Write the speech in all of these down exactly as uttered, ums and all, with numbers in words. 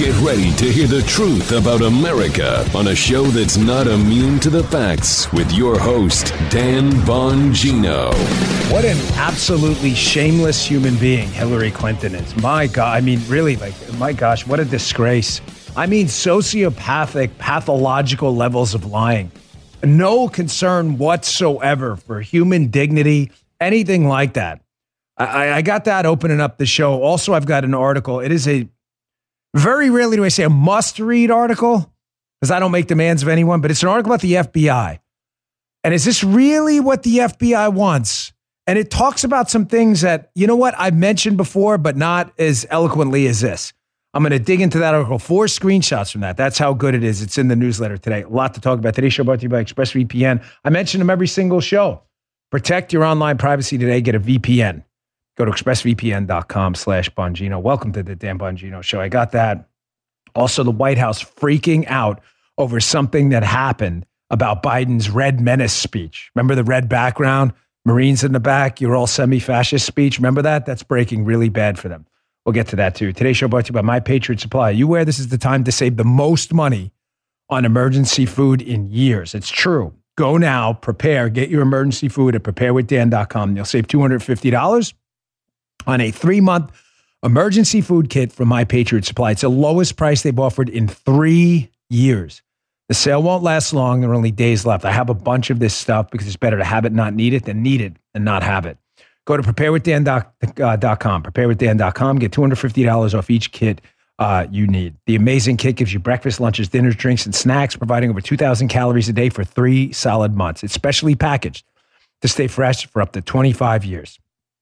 Get ready to hear the truth about America on a show that's not immune to the facts with your host, Dan Bongino. What an absolutely shameless human being Hillary Clinton is. My God, I mean, really, like, my gosh, what a disgrace. I mean, sociopathic, pathological levels of lying. No concern whatsoever for human dignity, anything like that. I, I got that opening up the show. Also, I've got an article. It is a very rarely do I say a must-read article because I don't make demands of anyone, but it's an article about the F B I. And is this really what the F B I wants? And it talks about some things that, you know what, I've mentioned before, but not as eloquently as this. I'm going to dig into that article. Four screenshots from that. That's how good it is. It's in the newsletter today. A lot to talk about. Today's show brought to you by ExpressVPN. I mention them every single show. Protect your online privacy today. Get a V P N. Go to expressvpn.com slash Bongino. Welcome to the Dan Bongino Show. I got that. Also, the White House freaking out over something that happened about Biden's Red Menace speech. Remember the red background? Marines in the back, you're all semi-fascist speech. Remember that? That's breaking really bad for them. We'll get to that too. Today's show brought to you by My Patriot Supply. You aware this is the time to save the most money on emergency food in years? It's true. Go now, prepare, get your emergency food at prepare with dan dot com. You'll save two hundred fifty dollars on a three-month emergency food kit from My Patriot Supply. It's the lowest price they've offered in three years. The sale won't last long. There are only days left. I have a bunch of this stuff because it's better to have it, not need it, than need it and not have it. Go to prepare with dan dot com. prepare with dan dot com. Get two hundred fifty dollars off each kit uh, you need. The amazing kit gives you breakfast, lunches, dinners, drinks, and snacks, providing over two thousand calories a day for three solid months. It's specially packaged to stay fresh for up to twenty-five years.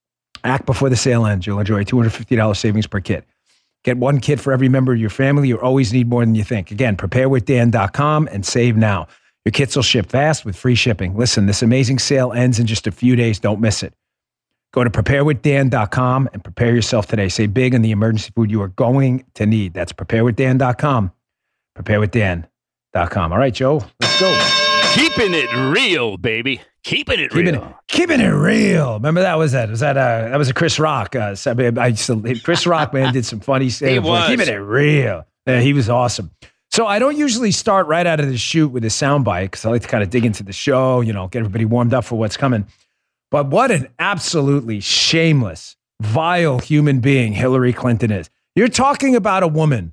Act before the sale ends. You'll enjoy two hundred fifty dollars savings per kit. Get one kit for every member of your family. You always need more than you think. Again, prepare with dan dot com and save now. Your kits will ship fast with free shipping. Listen, this amazing sale ends in just a few days. Don't miss it. Go to prepare with dan dot com and prepare yourself today. Save big on the emergency food you are going to need. That's prepare with dan dot com. prepare with dan dot com. All right, Joe, let's go. Keeping it real, baby. Keeping it keeping real. It, keeping it real. Remember that was that? Was that uh, that was a Chris Rock? Uh, I used to, Chris Rock, man, did some funny stuff. He was. Keeping it real. Yeah, he was awesome. So I don't usually start right out of the shoot with a soundbite because I like to kind of dig into the show, you know, get everybody warmed up for what's coming. But what an absolutely shameless, vile human being Hillary Clinton is. You're talking about a woman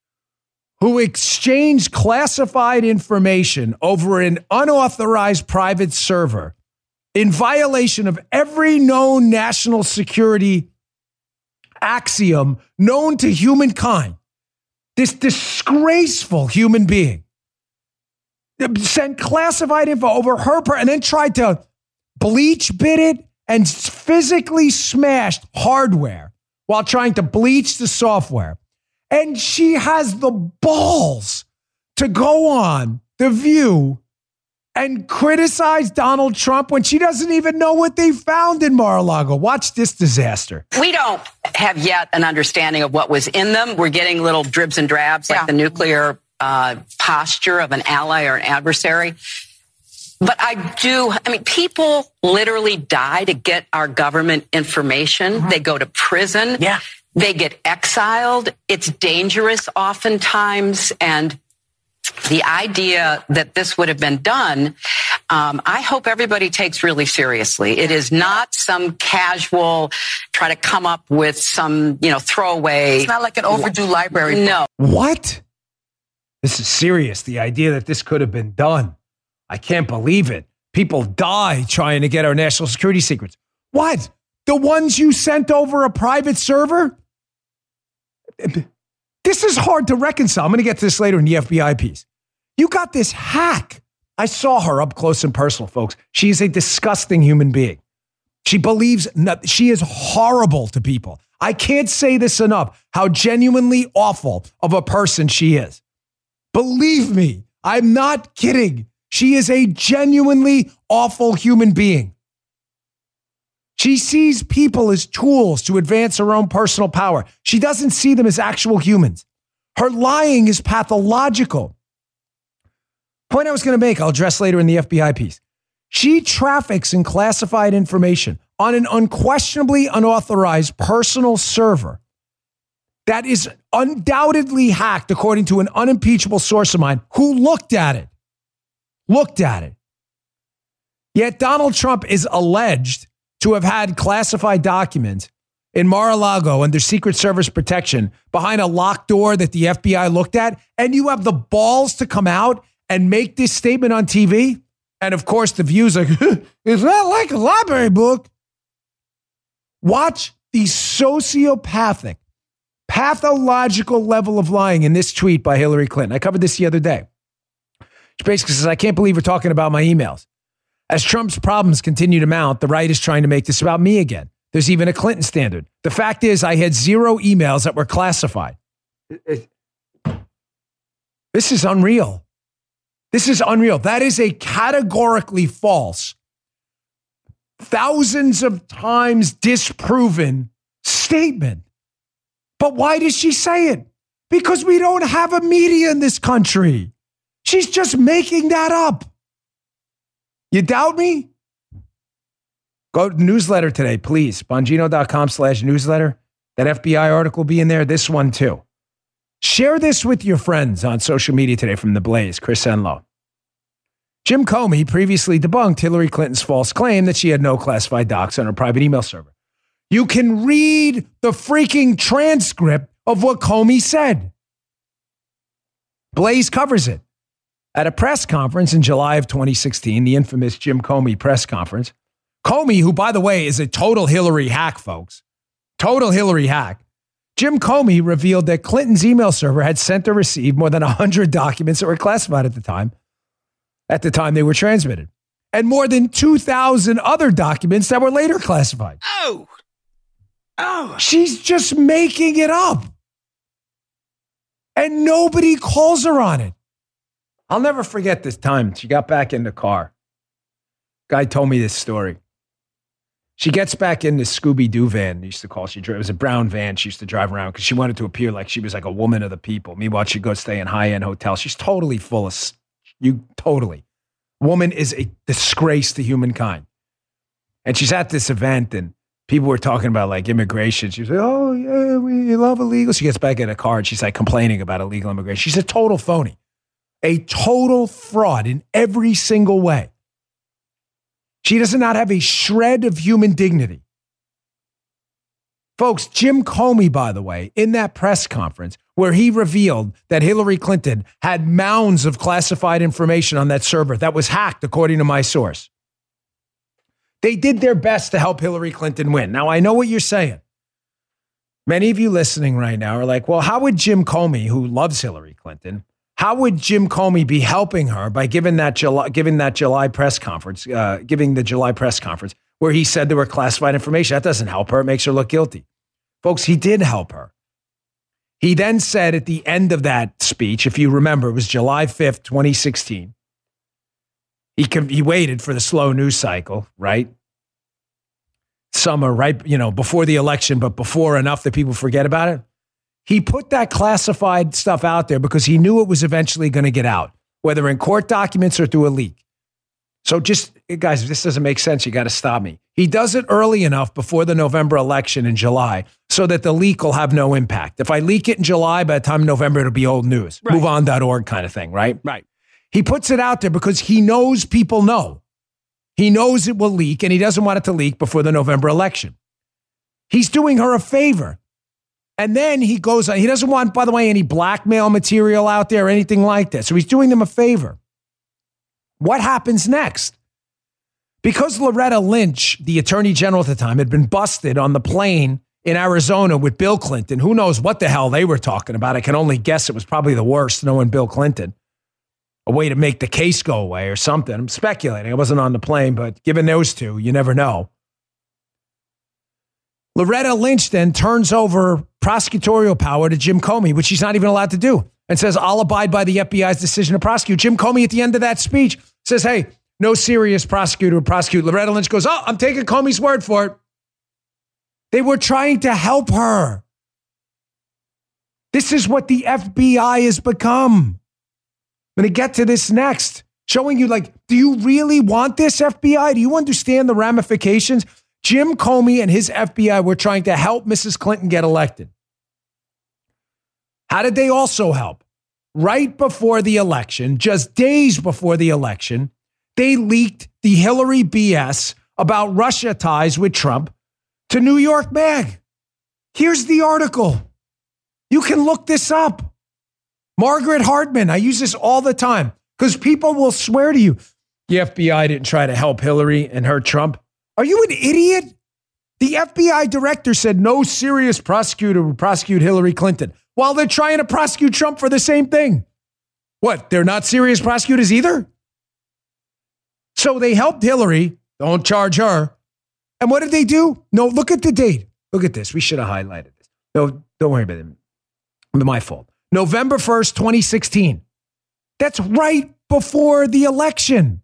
who exchanged classified information over an unauthorized private server in violation of every known national security axiom known to humankind. This disgraceful human being sent classified info over her per- and then tried to bleach bit it and physically smashed hardware while trying to bleach the software. And she has the balls to go on The View and criticize Donald Trump when she doesn't even know what they found in Mar-a-Lago. Watch this disaster. We don't have yet an understanding of what was in them. We're getting little dribs and drabs, like yeah. the nuclear uh, posture of an ally or an adversary. But I do, I mean, people literally die to get our government information. Mm-hmm. They go to prison. Yeah. They get exiled. It's dangerous oftentimes. And the idea that this would have been done, um, I hope everybody takes really seriously. It is not some casual, try to come up with some, you know, throwaway. It's not like an overdue library. No. What? This is serious. The idea that this could have been done. I can't believe it. People die trying to get our national security secrets. What? The ones you sent over a private server? This is hard to reconcile. I'm going to get to this later in the F B I piece. You got this hack. I saw her up close and personal, folks. She is a disgusting human being. She believes, not, she is horrible to people. I can't say this enough, how genuinely awful of a person she is. Believe me, I'm not kidding. She is a genuinely awful human being. She sees people as tools to advance her own personal power. She doesn't see them as actual humans. Her lying is pathological. Point I was going to make, I'll address later in the F B I piece. She traffics in classified information on an unquestionably unauthorized personal server that is undoubtedly hacked, according to an unimpeachable source of mine who looked at it. Looked at it. Yet Donald Trump is alleged to have had classified documents in Mar-a-Lago under Secret Service protection behind a locked door that the F B I looked at, and you have the balls to come out and make this statement on T V? And of course, the view's like, it's not like a library book. Watch the sociopathic, pathological level of lying in this tweet by Hillary Clinton. I covered this the other day. She basically says, I can't believe we're talking about my emails. As Trump's problems continue to mount, the right is trying to make this about me again. There's even a Clinton standard. The fact is, I had zero emails that were classified. This is unreal. This is unreal. That is a categorically false, thousands of times disproven statement. But why does she say it? Because we don't have a media in this country. She's just making that up. You doubt me? Go to the newsletter today, please. Bongino.com slash newsletter. That F B I article will be in there. This one too. Share this with your friends on social media today from The Blaze, Chris Enlow. Jim Comey previously debunked Hillary Clinton's false claim that she had no classified docs on her private email server. You can read the freaking transcript of what Comey said. Blaze covers it. At a press conference in July of twenty sixteen, the infamous Jim Comey press conference, Comey, who, by the way, is a total Hillary hack, folks, total Hillary hack, Jim Comey revealed that Clinton's email server had sent or received more than one hundred documents that were classified at the time, at the time they were transmitted, and more than two thousand other documents that were later classified. Oh, oh. She's just making it up. And nobody calls her on it. I'll never forget this time. She got back in the car. Guy told me this story. She gets back in this Scooby-Doo van, they used to call it. She drove, it was a brown van she used to drive around because she wanted to appear like she was like a woman of the people. Meanwhile, she'd go stay in high-end hotels. She's totally full of, you totally. Woman is a disgrace to humankind. And she's at this event and people were talking about like immigration. She was like, oh yeah, we love illegal. She gets back in a car and she's like complaining about illegal immigration. She's a total phony. A total fraud in every single way. She does not have a shred of human dignity. Folks, Jim Comey, by the way, in that press conference where he revealed that Hillary Clinton had mounds of classified information on that server that was hacked, according to my source. They did their best to help Hillary Clinton win. Now, I know what you're saying. Many of you listening right now are like, well, how would Jim Comey, who loves Hillary Clinton, how would Jim Comey be helping her by giving that July, giving that July press conference, uh, giving the July press conference where he said there were classified information? That doesn't help her. It makes her look guilty. Folks, he did help her. He then said at the end of that speech, if you remember, it was July fifth, twenty sixteen. He, he waited for the slow news cycle, right? Summer, right, you know, before the election, but before enough that people forget about it. He put that classified stuff out there because he knew it was eventually going to get out, whether in court documents or through a leak. So just, guys, if this doesn't make sense, you got to stop me. He does it early enough before the November election in July so that the leak will have no impact. If I leak it in July, by the time November, it'll be old news. Right. move on dot org kind of thing, right? Right. He puts it out there because he knows people know. He knows it will leak, and he doesn't want it to leak before the November election. He's doing her a favor. And then he goes on. He doesn't want, by the way, any blackmail material out there or anything like that. So he's doing them a favor. What happens next? Because Loretta Lynch, the attorney general at the time, had been busted on the plane in Arizona with Bill Clinton. Who knows what the hell they were talking about? I can only guess it was probably the worst, knowing Bill Clinton. A way to make the case go away or something. I'm speculating. I wasn't on the plane, but given those two, you never know. Loretta Lynch then turns over prosecutorial power to Jim Comey, which she's not even allowed to do, and says, I'll abide by the F B I's decision to prosecute. Jim Comey, at the end of that speech, says, hey, no serious prosecutor would prosecute. Loretta Lynch goes, oh, I'm taking Comey's word for it. They were trying to help her. This is what the F B I has become. I'm going to get to this next, showing you, like, do you really want this, F B I? Do you understand the ramifications? Jim Comey and his F B I were trying to help Missus Clinton get elected. How did they also help? Right before the election, just days before the election, they leaked the Hillary B S about Russia ties with Trump to New York Mag. Here's the article. You can look this up. Margaret Hartman, I use this all the time because people will swear to you, the F B I didn't try to help Hillary and hurt Trump. Are you an idiot? The F B I director said no serious prosecutor would prosecute Hillary Clinton while they're trying to prosecute Trump for the same thing. What, they're not serious prosecutors either? So they helped Hillary. Don't charge her. And what did they do? No, look at the date. Look at this. We should have highlighted this. No, don't worry about it. It's my fault. November first, twenty sixteen. That's right before the election.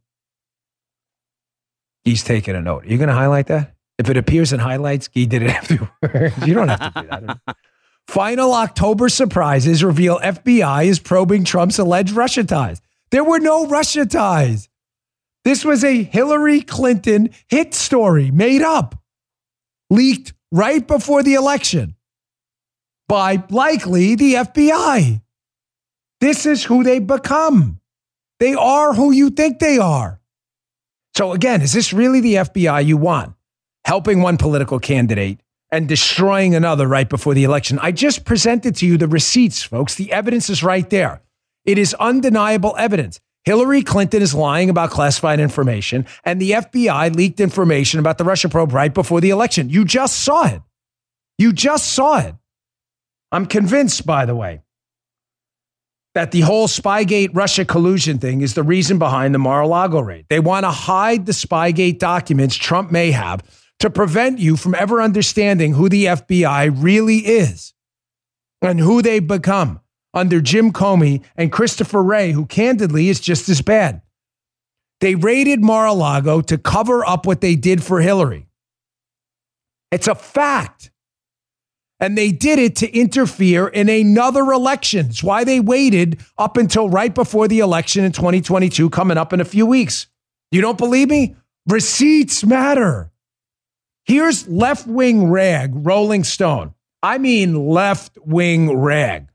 He's taking a note. Are you going to highlight that? If it appears in highlights, he did it afterwards. You don't have to do that. Final October surprises reveal F B I is probing Trump's alleged Russia ties. There were no Russia ties. This was a Hillary Clinton hit story made up, leaked right before the election by likely the F B I. This is who they become. They are who you think they are. So again, is this really the F B I you want? Helping one political candidate and destroying another right before the election. I just presented to you the receipts, folks. The evidence is right there. It is undeniable evidence. Hillary Clinton is lying about classified information, and the F B I leaked information about the Russia probe right before the election. You just saw it. You just saw it. I'm convinced, by the way, that the whole Spygate Russia collusion thing is the reason behind the Mar-a-Lago raid. They want to hide the Spygate documents Trump may have to prevent you from ever understanding who the F B I really is and who they've become under Jim Comey and Christopher Wray, who candidly is just as bad. They raided Mar-a-Lago to cover up what they did for Hillary. It's a fact. And they did it to interfere in another election. It's why they waited up until right before the election in twenty twenty-two, coming up in a few weeks. You don't believe me? Receipts matter. Here's left-wing rag, Rolling Stone. I mean left-wing rag.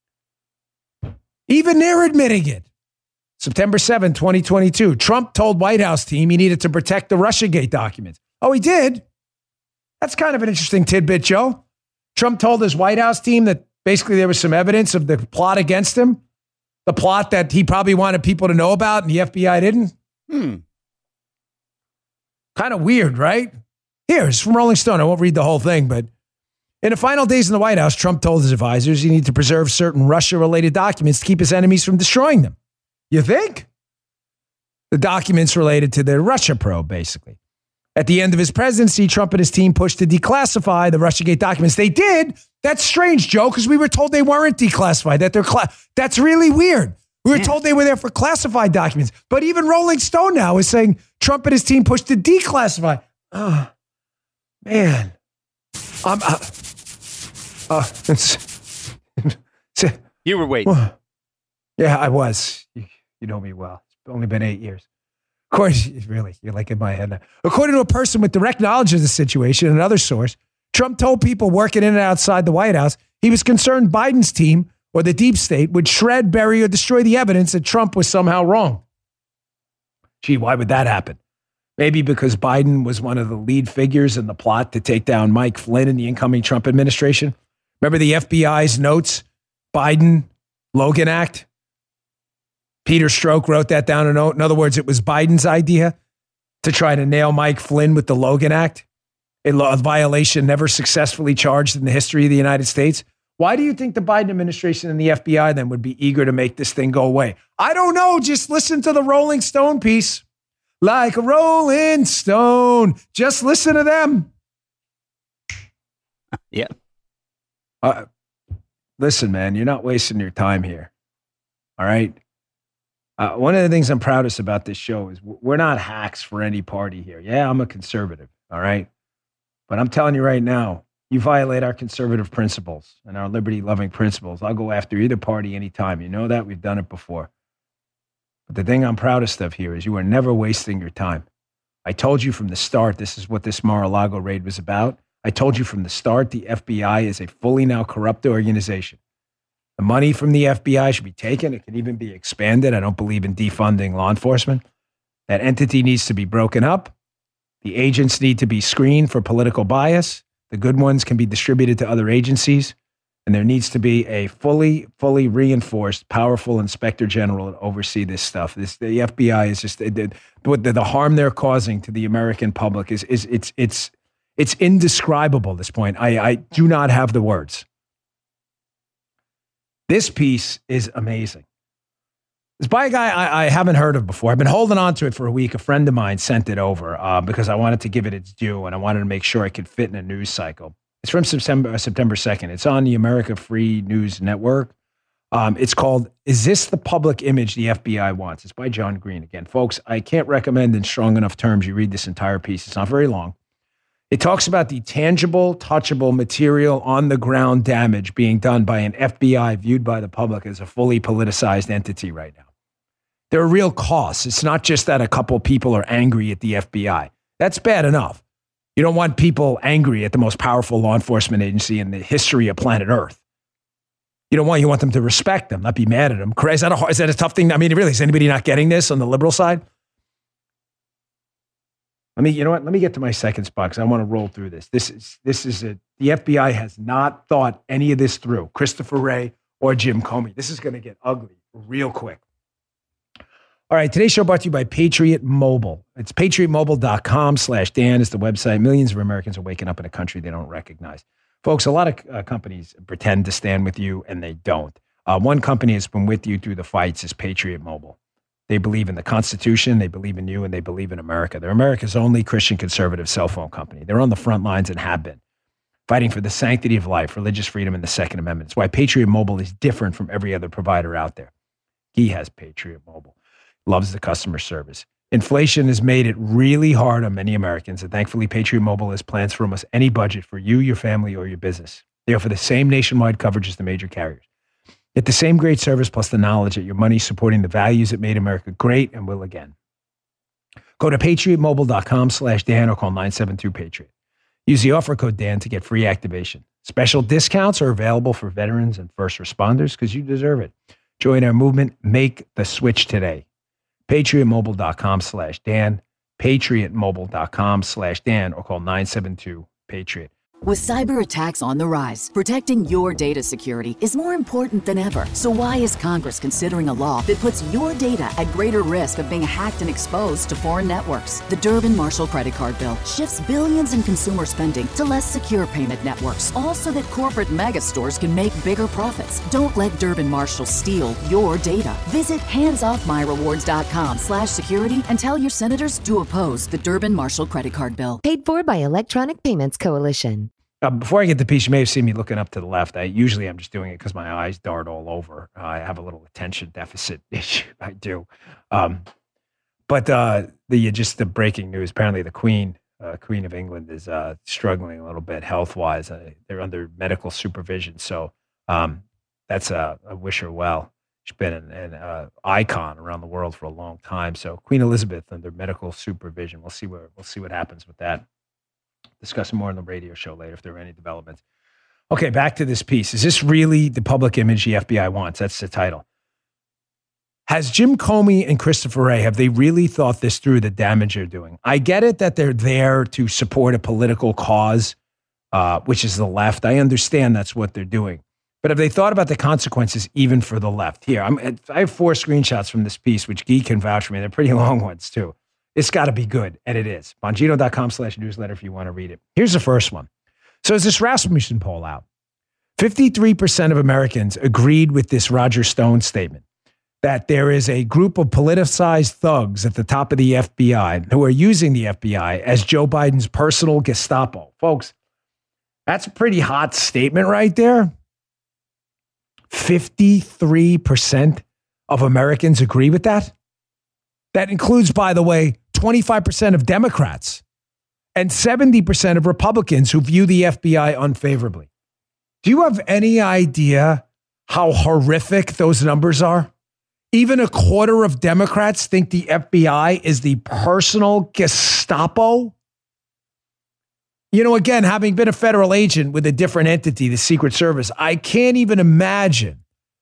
Even they're admitting it. September seventh, twenty twenty-two. Trump told White House team he needed to protect the Russiagate documents. Oh, he did? That's kind of an interesting tidbit, Joe. Trump told his White House team that basically there was some evidence of the plot against him, the plot that he probably wanted people to know about and the F B I didn't. Hmm. Kind of weird, right? Here, it's from Rolling Stone. I won't read the whole thing, but in the final days in the White House, Trump told his advisors he needed to preserve certain Russia-related documents to keep his enemies from destroying them. You think? The documents related to the Russia probe, basically. At the end of his presidency, Trump and his team pushed to declassify the Russiagate documents. They did. That's strange, Joe, because we were told they weren't declassified. That they're cla- That's really weird. We were yeah. told they were there for classified documents. But even Rolling Stone now is saying Trump and his team pushed to declassify. Oh, man. I'm, uh, uh, it's, it's, you were waiting. Well, yeah, I was. You, you know me well. It's only been eight years. Of course, really, you're like in my head now. According to a person with direct knowledge of the situation, another source, Trump told people working in and outside the White House he was concerned Biden's team or the deep state would shred, bury, or destroy the evidence that Trump was somehow wrong. Gee, why would that happen? Maybe because Biden was one of the lead figures in the plot to take down Mike Flynn in the incoming Trump administration. Remember the F B I's notes? Biden, Logan Act? Peter Strzok wrote that down a note. In other words, it was Biden's idea to try to nail Mike Flynn with the Logan Act, a violation never successfully charged in the history of the United States. Why do you think the Biden administration and the F B I then would be eager to make this thing go away? I don't know. Just listen to the Rolling Stone piece. Like a Rolling Stone. Just listen to them. Yeah. Uh, listen, man, you're not wasting your time here. All right? Uh, one of the things I'm proudest about this show is we're not hacks for any party here. Yeah, I'm a conservative, all right? But I'm telling you right now, you violate our conservative principles and our liberty-loving principles. I'll go after either party anytime. You know that? We've done it before. But the thing I'm proudest of here is you are never wasting your time. I told you from the start this is what this Mar-a-Lago raid was about. I told you from the start the F B I is a fully now corrupt organization. The money from the F B I should be taken. It could even be expanded. I don't believe in defunding law enforcement. That entity needs to be broken up. The agents need to be screened for political bias. The good ones can be distributed to other agencies. And there needs to be a fully, fully reinforced, powerful inspector general to oversee this stuff. This, the F B I is just the, the, the harm they're causing to the American public is, is it's, it's, it's indescribable at this point. I, I do not have the words. This piece is amazing. It's by a guy I, I haven't heard of before. I've been holding on to it for a week. A friend of mine sent it over uh, because I wanted to give it its due, and I wanted to make sure it could fit in a news cycle. It's from September, uh, September second. It's on the America Free News Network. Um, it's called, Is This the Public Image the F B I Wants? It's by John Green. Again, folks, I can't recommend in strong enough terms you read this entire piece. It's not very long. It talks about the tangible, touchable, material, on-the-ground damage being done by an F B I viewed by the public as a fully politicized entity right now. There are real costs. It's not just that a couple people are angry at the F B I. That's bad enough. You don't want people angry at the most powerful law enforcement agency in the history of planet Earth. You don't want, you want them to respect them, not be mad at them. Is that a, is that a tough thing? I mean, really, is anybody not getting this on the liberal side? Let me, you know what? Let me get to my second spot because I want to roll through this. This is, this is a, the F B I has not thought any of this through. Christopher Wray or Jim Comey. This is going to get ugly real quick. All right, today's show brought to you by Patriot Mobile. It's patriotmobile.com slash Dan is the website. Millions of Americans are waking up in a country they don't recognize. Folks, a lot of uh, companies pretend to stand with you, and they don't. Uh, one company has been with you through the fights is Patriot Mobile. They believe in the Constitution, they believe in you, and they believe in America. They're America's only Christian conservative cell phone company. They're on the front lines and have been, fighting for the sanctity of life, religious freedom, and the Second Amendment. It's why Patriot Mobile is different from every other provider out there. He has Patriot Mobile. Loves the customer service. Inflation has made it really hard on many Americans, and thankfully, Patriot Mobile has plans for almost any budget for you, your family, or your business. They offer the same nationwide coverage as the major carriers. Get the same great service plus the knowledge that your money's supporting the values that made America great and will again. Go to patriotmobile.com slash Dan or call nine seven two Patriot. Use the offer code Dan to get free activation. Special discounts are available for veterans and first responders because you deserve it. Join our movement. Make the switch today. patriotmobile.com slash Dan, patriotmobile.com slash Dan, or call nine seven two Patriot. With cyber attacks on the rise, protecting your data security is more important than ever. So why is Congress considering a law that puts your data at greater risk of being hacked and exposed to foreign networks? The Durbin-Marshall credit card bill shifts billions in consumer spending to less secure payment networks, all so that corporate mega stores can make bigger profits. Don't let Durbin-Marshall steal your data. Visit handsoffmyrewards.com slash security and tell your senators to oppose the Durbin-Marshall credit card bill. Paid for by Electronic Payments Coalition. Uh, before I get the piece, you may have seen me looking up to the left. I usually I'm just doing it because my eyes dart all over. Uh, I have a little attention deficit issue. I do. Um, but uh, the just the breaking news. Apparently, the Queen, uh, Queen of England, is uh, struggling a little bit health wise. Uh, they're under medical supervision. So um, that's a uh, I wish her well. She's been an, an uh, icon around the world for a long time. So Queen Elizabeth under medical supervision. We'll see where we'll see what happens with that. Discussing more on the radio show later if there are any developments. Okay, back to this piece. Is this really the public image the F B I wants? That's the title. Has Jim Comey and Christopher Wray, have they really thought this through, the damage they're doing? I get it that they're there to support a political cause, uh, which is the left. I understand that's what they're doing. But have they thought about the consequences even for the left? Here, I'm, I have four screenshots from this piece, which Guy can vouch for me. They're pretty long ones, too. It's got to be good, and it is. Bongino.com slash newsletter if you want to read it. Here's the first one. So as this Rasmussen poll out, fifty-three percent of Americans agreed with this Roger Stone statement that there is a group of politicized thugs at the top of the F B I who are using the F B I as Joe Biden's personal Gestapo. Folks, that's a pretty hot statement right there. fifty-three percent of Americans agree with that. That includes, by the way, twenty-five percent of Democrats and seventy percent of Republicans who view the F B I unfavorably. Do you have any idea how horrific those numbers are? Even a quarter of Democrats think the F B I is the personal Gestapo. You know, again, having been a federal agent with a different entity, the Secret Service, I can't even imagine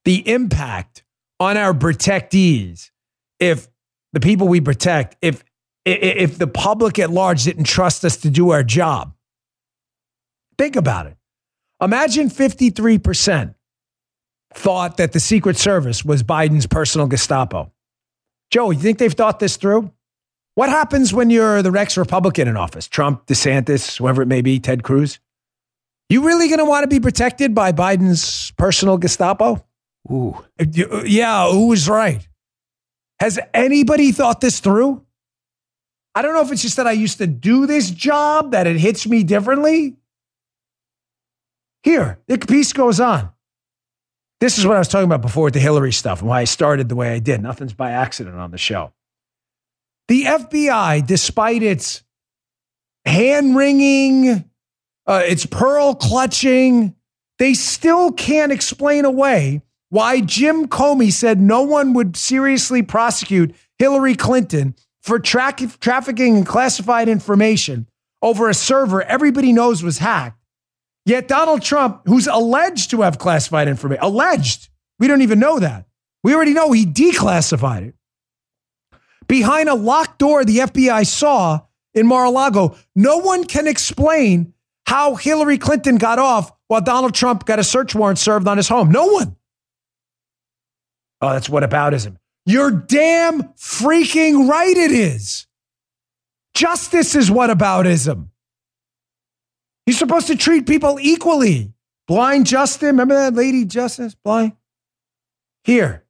the impact on our protectees if the people we protect, if if the public at large didn't trust us to do our job. Think about it. Imagine fifty-three percent thought that the Secret Service was Biden's personal Gestapo. Joe, you think they've thought this through? What happens when you're the Rex Republican in office? Trump, DeSantis, whoever it may be, Ted Cruz? You really going to want to be protected by Biden's personal Gestapo? Ooh. Yeah, who was right? Has anybody thought this through? I don't know if it's just that I used to do this job, that it hits me differently. Here, the piece goes on. This is what I was talking about before with the Hillary stuff and why I started the way I did. Nothing's by accident on the show. The F B I, despite its hand-wringing, uh, its pearl-clutching, they still can't explain away why Jim Comey said no one would seriously prosecute Hillary Clinton for tra- trafficking in classified information over a server everybody knows was hacked. Yet Donald Trump, who's alleged to have classified information, alleged, we don't even know that. We already know he declassified it. Behind a locked door the F B I saw in Mar-a-Lago, no one can explain how Hillary Clinton got off while Donald Trump got a search warrant served on his home. No one. Oh, that's whataboutism. You're damn freaking right it is. Justice is whataboutism. You're supposed to treat people equally. Blind Justin, remember that lady Justice? Blind? Here.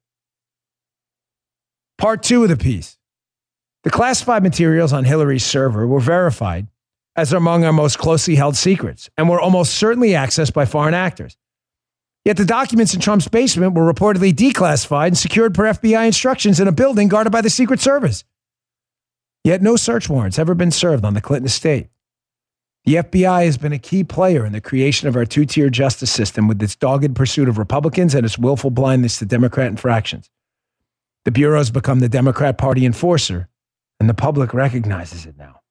Part two of the piece. The classified materials on Hillary's server were verified as among our most closely held secrets and were almost certainly accessed by foreign actors. Yet the documents in Trump's basement were reportedly declassified and secured per F B I instructions in a building guarded by the Secret Service. Yet no search warrants ever been served on the Clinton estate. The F B I has been a key player in the creation of our two-tier justice system with its dogged pursuit of Republicans and its willful blindness to Democrat infractions. The Bureau has become the Democrat Party enforcer, and the public recognizes it now.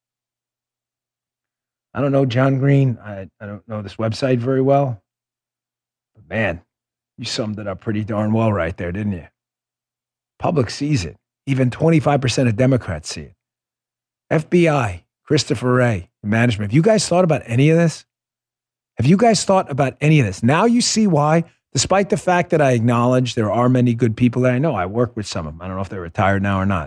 I don't know John Green. I, I don't know this website very well. But man, you summed it up pretty darn well right there, didn't you? Public sees it. Even twenty-five percent of Democrats see it. F B I, Christopher Wray, management. Have you guys thought about any of this? Have you guys thought about any of this? Now you see why, despite the fact that I acknowledge there are many good people that I know. I work with some of them. I don't know if they're retired now or not.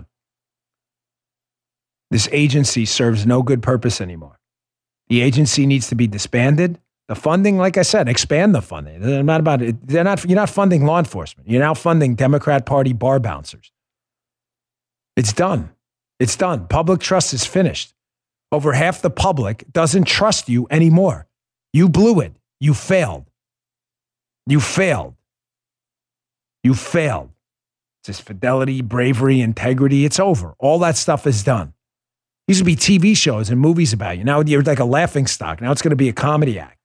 This agency serves no good purpose anymore. The agency needs to be disbanded. The funding, like I said, expand the funding. They're not about it. They're not, you're not funding law enforcement. You're now funding Democrat Party bar bouncers. It's done. It's done. Public trust is finished. Over half the public doesn't trust you anymore. You blew it. You failed. You failed. You failed. It's just fidelity, bravery, integrity. It's over. All that stuff is done. Used to be T V shows and movies about you. Now you're like a laughing stock. Now it's going to be a comedy act.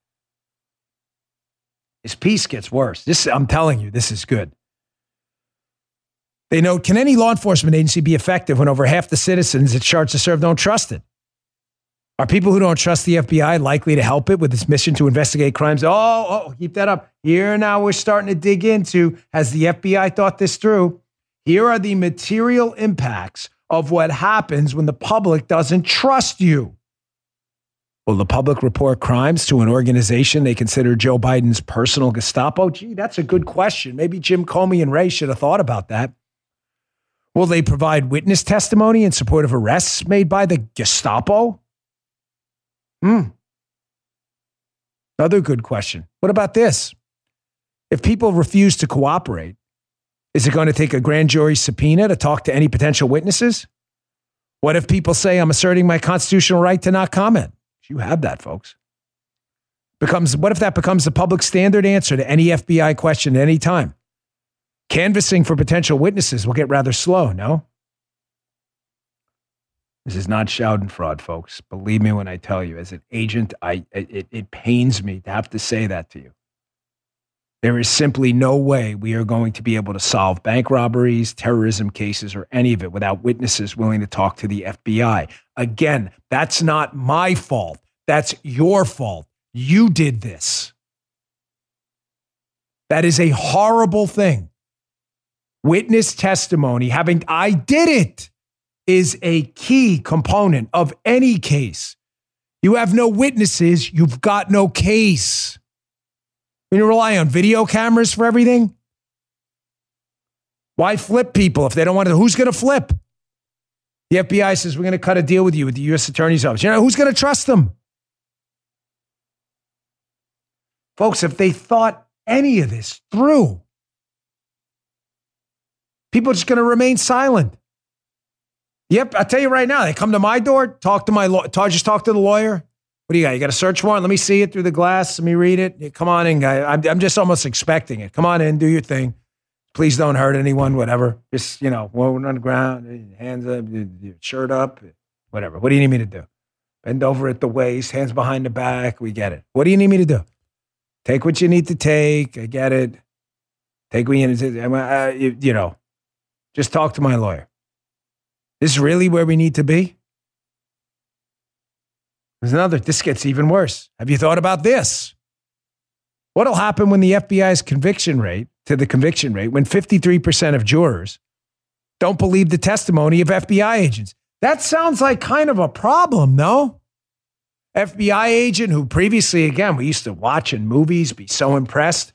This piece gets worse. This, I'm telling you, this is good. They note, can any law enforcement agency be effective when over half the citizens it's charged to serve don't trust it? Are people who don't trust the F B I likely to help it with its mission to investigate crimes? Oh, oh, keep that up. Here now we're starting to dig into, has the F B I thought this through? Here are the material impacts of what happens when the public doesn't trust you. Will the public report crimes to an organization they consider Joe Biden's personal Gestapo? Gee, that's a good question. Maybe Jim Comey and Wray should have thought about that. Will they provide witness testimony in support of arrests made by the Gestapo? Hmm. Another good question. What about this? If people refuse to cooperate, is it going to take a grand jury subpoena to talk to any potential witnesses? What if people say, I'm asserting my constitutional right to not comment? You have that, folks. Becomes, what if that becomes the public standard answer to any F B I question at any time? Canvassing for potential witnesses will get rather slow, no? This is not Schadenfreude, folks. Believe me when I tell you, as an agent, I it, it pains me to have to say that to you. There is simply no way we are going to be able to solve bank robberies, terrorism cases, or any of it without witnesses willing to talk to the F B I. Again, that's not my fault. That's your fault. You did this. That is a horrible thing. Witness testimony, having I did it, is a key component of any case. You have no witnesses, you've got no case. When you rely on video cameras for everything, why flip people if they don't want to? Who's going to flip? The F B I says, we're going to cut a deal with you with the U S Attorney's Office. You know, who's going to trust them? Folks, if they thought any of this through, people are just going to remain silent. Yep, I'll tell you right now, they come to my door, talk to my lawyer, just talk to the lawyer. What do you got? You got a search warrant? Let me see it through the glass. Let me read it. Come on in, guy. I'm, I'm just almost expecting it. Come on in, do your thing. Please don't hurt anyone, whatever. Just, you know, rolling on the ground, hands up, your shirt up, whatever. What do you need me to do? Bend over at the waist, hands behind the back. We get it. What do you need me to do? Take what you need to take. I get it. Take what you need to take. Uh, you, you know, just talk to my lawyer. This is really where we need to be? There's another, this gets even worse. Have you thought about this? What'll happen when the F B I's conviction rate, to the conviction rate, when fifty-three percent of jurors don't believe the testimony of F B I agents? That sounds like kind of a problem, no? F B I agent who previously, again, we used to watch in movies, be so impressed.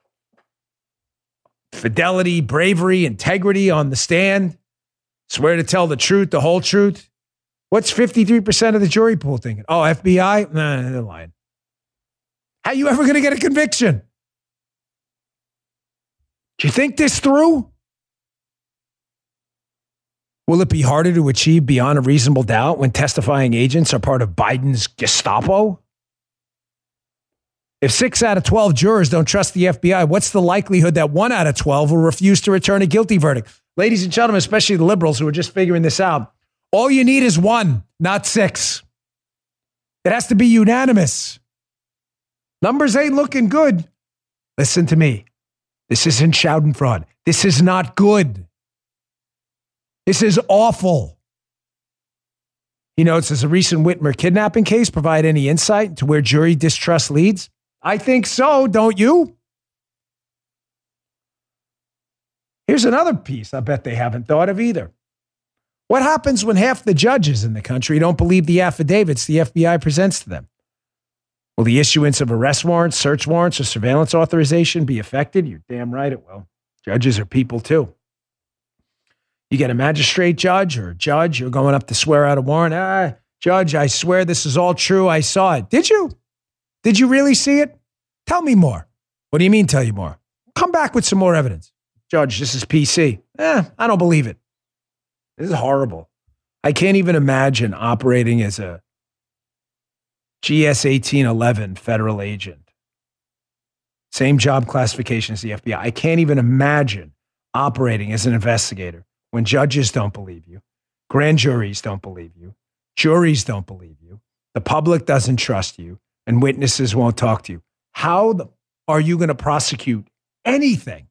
Fidelity, bravery, integrity on the stand. Swear to tell the truth, the whole truth. What's fifty-three percent of the jury pool thinking? Oh, F B I? Nah, they're lying. How are you ever going to get a conviction? Do you think this through? Will it be harder to achieve beyond a reasonable doubt when testifying agents are part of Biden's Gestapo? If six out of twelve jurors don't trust the F B I, what's the likelihood that one out of twelve will refuse to return a guilty verdict? Ladies and gentlemen, especially the liberals who are just figuring this out, all you need is one, not six. It has to be unanimous. Numbers ain't looking good. Listen to me. This isn't Schadenfreude. This is not good. This is awful. He notes, does a recent Whitmer kidnapping case provide any insight into where jury distrust leads? I think so, don't you? Here's another piece I bet they haven't thought of either. What happens when half the judges in the country don't believe the affidavits the F B I presents to them? Will the issuance of arrest warrants, search warrants, or surveillance authorization be affected? You're damn right it will. Judges are people too. You get a magistrate judge or a judge, you're going up to swear out a warrant. Ah, judge, I swear this is all true. I saw it. Did you? Did you really see it? Tell me more. What do you mean tell you more? Come back with some more evidence. Judge, this is P C. Eh, I don't believe it. This is horrible. I can't even imagine operating as a G S eighteen eleven federal agent. Same job classification as the F B I. I can't even imagine operating as an investigator when judges don't believe you, grand juries don't believe you, juries don't believe you, the public doesn't trust you, and witnesses won't talk to you. How the, are you going to prosecute anything?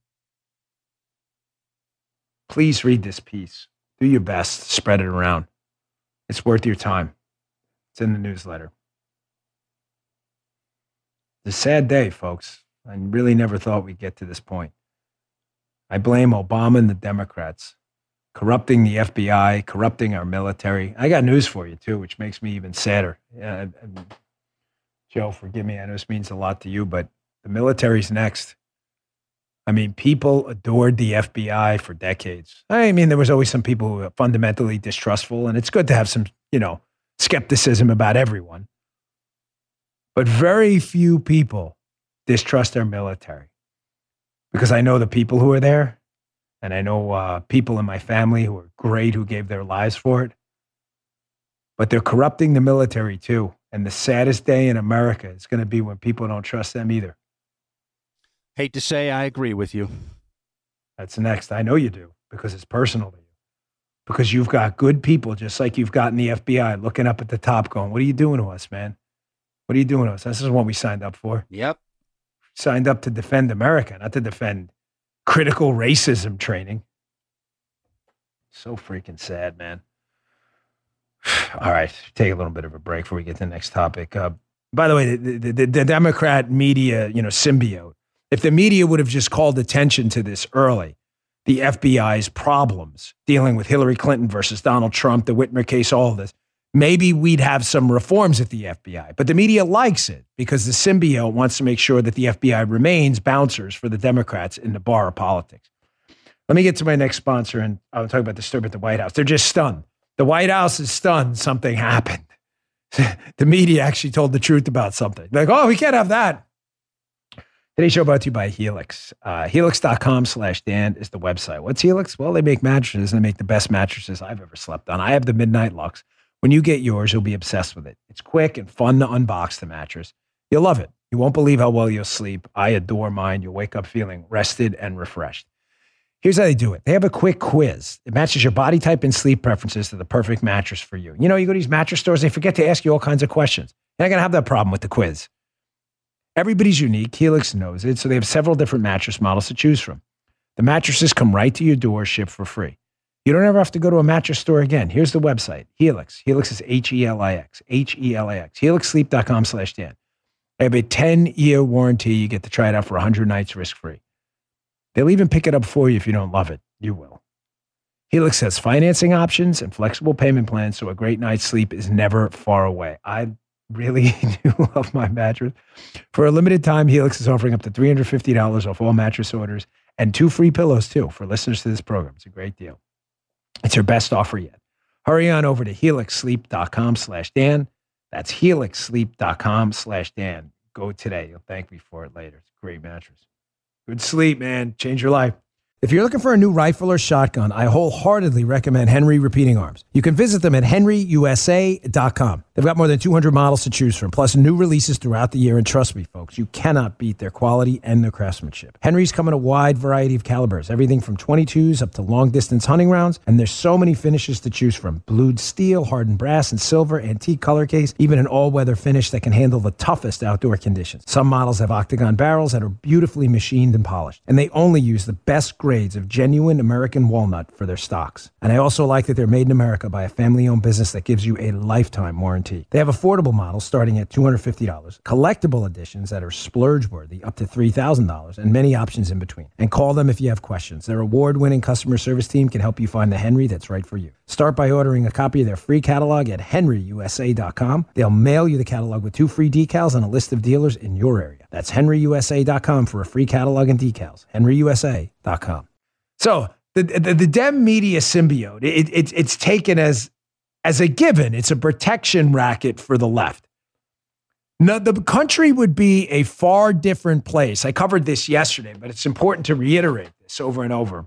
Please read this piece. Do your best. Spread it around. It's worth your time. It's in the newsletter. It's a sad day, folks. I really never thought we'd get to this point. I blame Obama and the Democrats. Corrupting the F B I, corrupting our military. I got news for you, too, which makes me even sadder. Uh, Joe, forgive me. I know this means a lot to you, but the military's next. I mean, people adored the F B I for decades. I mean, there was always some people who were fundamentally distrustful, and it's good to have some, you know, skepticism about everyone. But very few people distrust our military because I know the people who are there, and I know uh, people in my family who are great, who gave their lives for it. But they're corrupting the military too. And the saddest day in America is going to be when people don't trust them either. Hate to say I agree with you. That's next. I know you do because it's personal to you. Because you've got good people just like you've got in the F B I looking up at the top going, what are you doing to us, man? What are you doing to us? This is what we signed up for. Yep. Signed up to defend America, not to defend critical racism training. So freaking sad, man. All right, take a little bit of a break before we get to the next topic. Uh, by the way, the, the, the, the Democrat media, you know, symbiote If the media would have just called attention to this early, the F B I's problems dealing with Hillary Clinton versus Donald Trump, the Whitmer case, all of this, maybe we'd have some reforms at the F B I. But the media likes it because the symbiote wants to make sure that the F B I remains bouncers for the Democrats in the bar of politics. Let me get to my next sponsor, and I'll talk about the disturb at the White House. They're just stunned. The White House is stunned something happened. The media actually told the truth about something. They're like, oh, we can't have that. Today's show brought to you by Helix. Uh, Helix.com slash Dan is the website. What's Helix? Well, they make mattresses, and they make the best mattresses I've ever slept on. I have the Midnight Lux. When you get yours, you'll be obsessed with it. It's quick and fun to unbox the mattress. You'll love it. You won't believe how well you'll sleep. I adore mine. You'll wake up feeling rested and refreshed. Here's how they do it. They have a quick quiz. It matches your body type and sleep preferences to the perfect mattress for you. You know, you go to these mattress stores, they forget to ask you all kinds of questions. You're not going to have that problem with the quiz. Everybody's unique. Helix knows it, so they have several different mattress models to choose from. The mattresses come right to your door, shipped for free. You don't ever have to go to a mattress store again. Here's the website, Helix. Helix is H E L I X, H E L I X, helixsleep.com slash Dan. They have a ten-year warranty. You get to try it out for one hundred nights risk-free. They'll even pick it up for you if you don't love it. You will. Helix has financing options and flexible payment plans, so a great night's sleep is never far away. I really do love my mattress. For a limited time, Helix is offering up to three hundred fifty dollars off all mattress orders and two free pillows, too, for listeners to this program. It's a great deal. It's their best offer yet. Hurry on over to helixsleep.com slash Dan. That's helixsleep.com slash Dan. Go today. You'll thank me for it later. It's a great mattress. Good sleep, man. Change your life. If you're looking for a new rifle or shotgun, I wholeheartedly recommend Henry Repeating Arms. You can visit them at henry u s a dot com. They've got more than two hundred models to choose from, plus new releases throughout the year. And trust me, folks, you cannot beat their quality and their craftsmanship. Henry's come in a wide variety of calibers, everything from twenty-twos up to long-distance hunting rounds. And there's so many finishes to choose from. Blued steel, hardened brass, and silver, antique color case, even an all-weather finish that can handle the toughest outdoor conditions. Some models have octagon barrels that are beautifully machined and polished. And they only use the best grade grades of genuine American walnut for their stocks. And I also like that they're made in America by a family-owned business that gives you a lifetime warranty. They have affordable models starting at two hundred fifty dollars, collectible editions that are splurge-worthy up to three thousand dollars, and many options in between. And call them if you have questions. Their award-winning customer service team can help you find the Henry that's right for you. Start by ordering a copy of their free catalog at henry u s a dot com. They'll mail you the catalog with two free decals and a list of dealers in your area. That's henry u s a dot com for a free catalog and decals. henry u s a dot com. So the, the, the Dem media symbiote, it, it, it's taken as, as a given. It's a protection racket for the left. Now, the country would be a far different place. I covered this yesterday, but it's important to reiterate this over and over.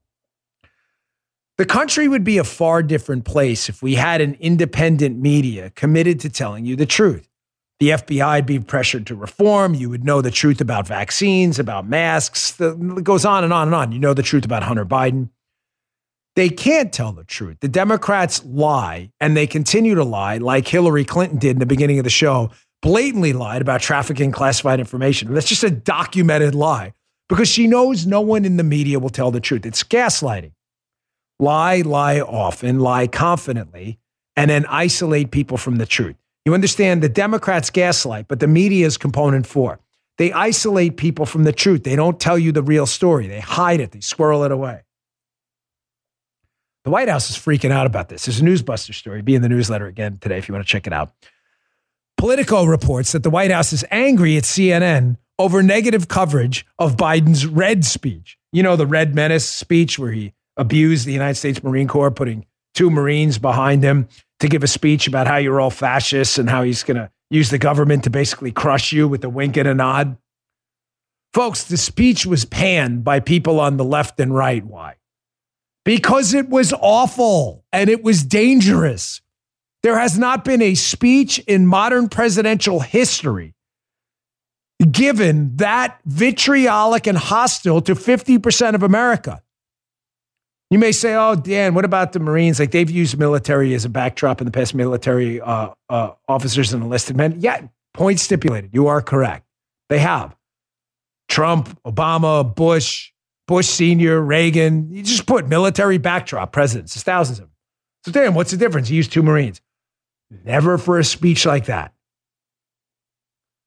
The country would be a far different place if we had an independent media committed to telling you the truth. The F B I would be pressured to reform. You would know the truth about vaccines, about masks. The, it goes on and on and on. You know the truth about Hunter Biden. They can't tell the truth. The Democrats lie, and they continue to lie like Hillary Clinton did in the beginning of the show, blatantly lied about trafficking classified information. That's just a documented lie because she knows no one in the media will tell the truth. It's gaslighting. Lie, lie often, lie confidently, and then isolate people from the truth. You understand the Democrats gaslight, but the media is component four. They isolate people from the truth. They don't tell you the real story. They hide it. They squirrel it away. The White House is freaking out about this. There's a Newsbuster story. Be in the newsletter again today if you want to check it out. Politico reports that the White House is angry at C N N over negative coverage of Biden's Red speech. You know, the Red Menace speech where he abused the United States Marine Corps, putting two Marines behind him to give a speech about how you're all fascists and how he's going to use the government to basically crush you with a wink and a nod. Folks, the speech was panned by people on the left and right. Why? Because it was awful and it was dangerous. There has not been a speech in modern presidential history given that vitriolic and hostile to fifty percent of America. You may say, oh, Dan, what about the Marines? Like they've used military as a backdrop in the past, military uh, uh, officers and enlisted men. Yeah, point stipulated. You are correct. They have. Trump, Obama, Bush, Bush Senior, Reagan. You just put military backdrop presidents. There's thousands of them. So Dan, what's the difference? He used two Marines. Never for a speech like that.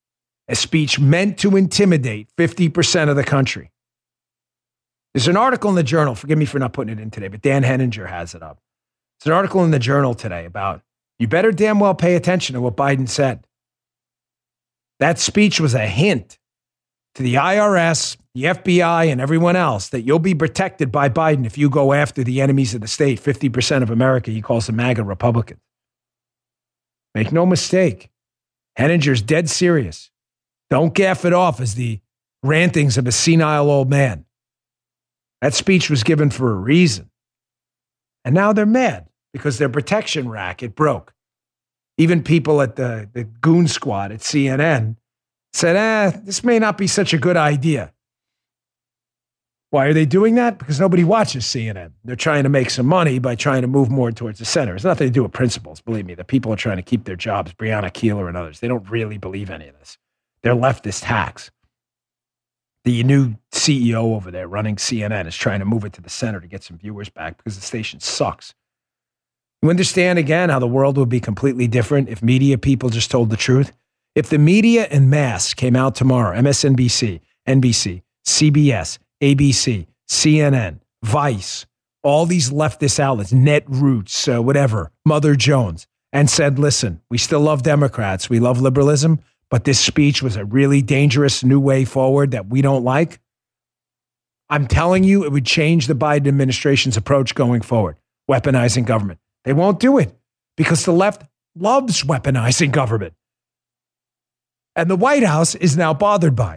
A speech meant to intimidate fifty percent of the country. There's an article in the Journal. Forgive me for not putting it in today, but Dan Henninger has it up. There's an article in the Journal today about you better damn well pay attention to what Biden said. That speech was a hint to the I R S, the F B I, and everyone else that you'll be protected by Biden if you go after the enemies of the state, fifty percent of America. He calls them MAGA Republicans. Make no mistake, Henninger's dead serious. Don't gaff it off as the rantings of a senile old man. That speech was given for a reason. And now they're mad because their protection racket broke. Even people at the, the goon squad at C N N said, eh, this may not be such a good idea. Why are they doing that? Because nobody watches C N N. They're trying to make some money by trying to move more towards the center. It's nothing to do with principles, believe me. The people are trying to keep their jobs, Breonna Keeler and others. They don't really believe any of this. They're leftist hacks. The new C E O over there running C N N is trying to move it to the center to get some viewers back because the station sucks. You understand, again, how the world would be completely different if media people just told the truth? If the media en masse came out tomorrow, M S N B C, N B C, C B S, A B C, C N N, Vice, all these leftist outlets, Netroots, uh, whatever, Mother Jones, and said, listen, we still love Democrats, we love liberalism, but this speech was a really dangerous new way forward that we don't like. I'm telling you, it would change the Biden administration's approach going forward, weaponizing government. They won't do it because the left loves weaponizing government. And the White House is now bothered by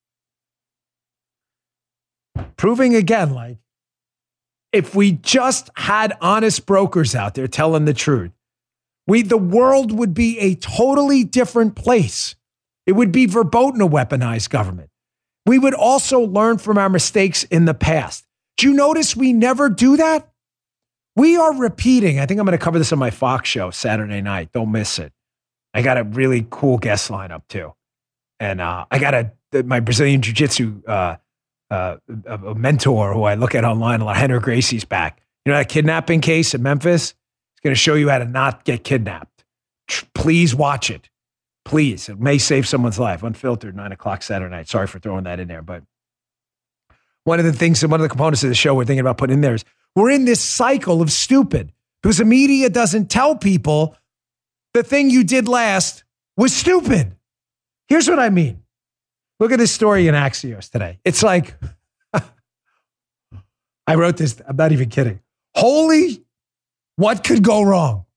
it. Proving again, like, if we just had honest brokers out there telling the truth, we the world would be a totally different place. It would be verboten to weaponize government. We would also learn from our mistakes in the past. Do you notice we never do that? We are repeating. I think I'm going to cover this on my Fox show Saturday night. Don't miss it. I got a really cool guest lineup too. And uh, I got a my Brazilian Jiu-Jitsu uh, uh, a mentor who I look at online a lot. Henry Gracie's back. You know that kidnapping case in Memphis? He's going to show you how to not get kidnapped. Please watch it. Please. It may save someone's life. Unfiltered, nine o'clock Saturday night. Sorry for throwing that in there. But one of the things, one of the components of the show we're thinking about putting in there is we're in this cycle of stupid because the media doesn't tell people the thing you did last was stupid. Here's what I mean. Look at this story in Axios today. It's like, I wrote this, I'm not even kidding. Holy, what could go wrong?